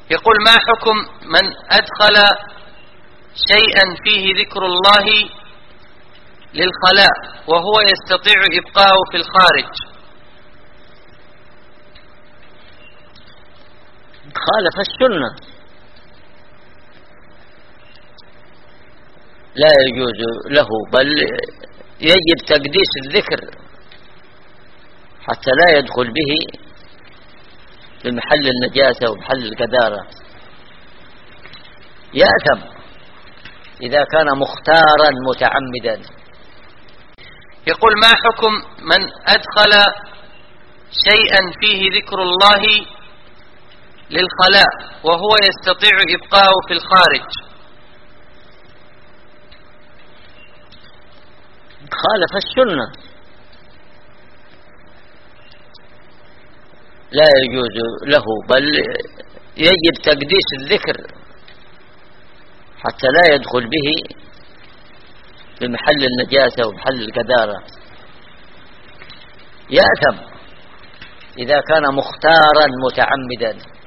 يقول: ما حكم من أدخل شيئا فيه ذكر الله للخلاء وهو يستطيع إبقاءه في الخارج؟ خالف السنة، لا يجوز له، بل يجب تقديس الذكر حتى لا يدخل به بمحل النجاسة ومحل القذارة. يأثم إذا كان مختارا متعمدا. يقول: ما حكم من أدخل شيئا فيه ذكر الله للخلاء وهو يستطيع إبقاءه في الخارج؟ خالف السنة، لا يجوز له، بل يجب تقديس الذكر حتى لا يدخل به بمحل النجاسة ومحل القذارة. يأثم إذا كان مختارا متعمدا.